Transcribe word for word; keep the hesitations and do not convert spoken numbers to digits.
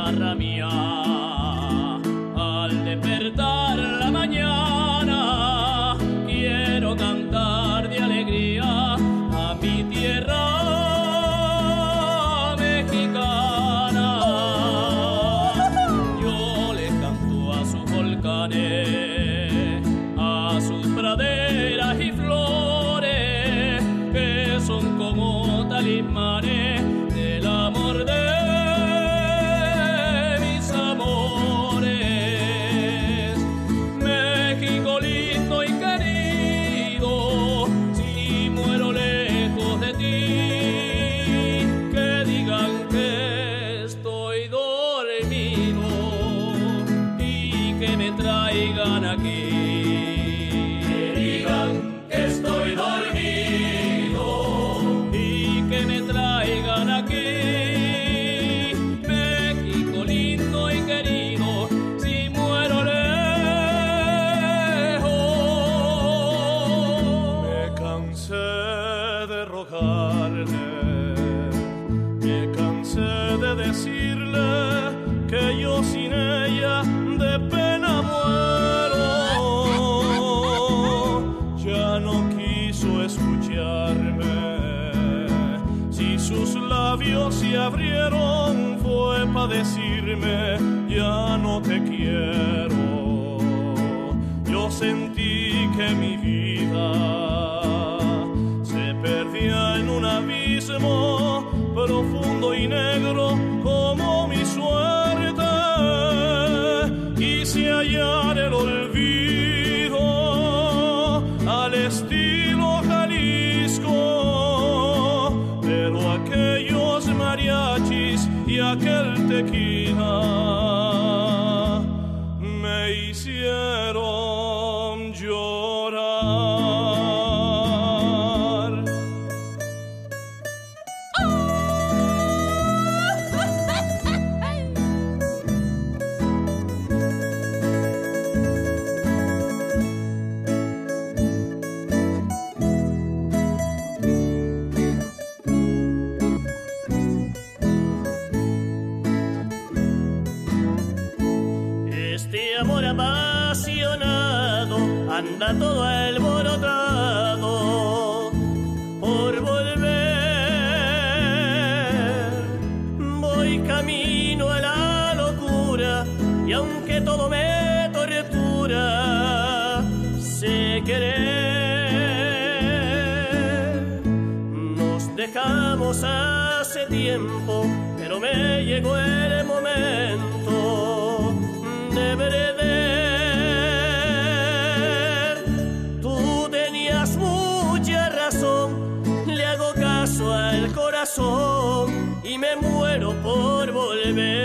guitarra mía. Al despertar la mañana quiero cantar de alegría a mi tierra mexicana. Yo le canto a sus volcanes, a sus praderas y flores que son como talismanes del amor de mis amores. México lindo y querido, si muero lejos de ti, que digan que estoy dormido y que me traigan aquí. Que digan que estoy dormido y que me traigan aquí. México lindo y querido, si muero lejos. Me cansé de rogarle, me cansé de decirle que yo sin ella de pena muero. Ya no quiso escucharme, si sus labios se abrieron fue pa' decirme ya no te quiero. Yo sentí que mi vida se perdía en un abismo profundo y negro como mi suerte. Quise hallar el olvido al estilo Jalisco, pero aquellos mariachis y aquel tequila me hicieron llorar. Este amor apasionado anda todo alborotado por volver. Voy camino a la locura y aunque todo me tortura, sé querer. Nos dejamos hace tiempo, pero me llegó el momento de perder. Tú tenías mucha razón, le hago caso al corazón y me muero por volver.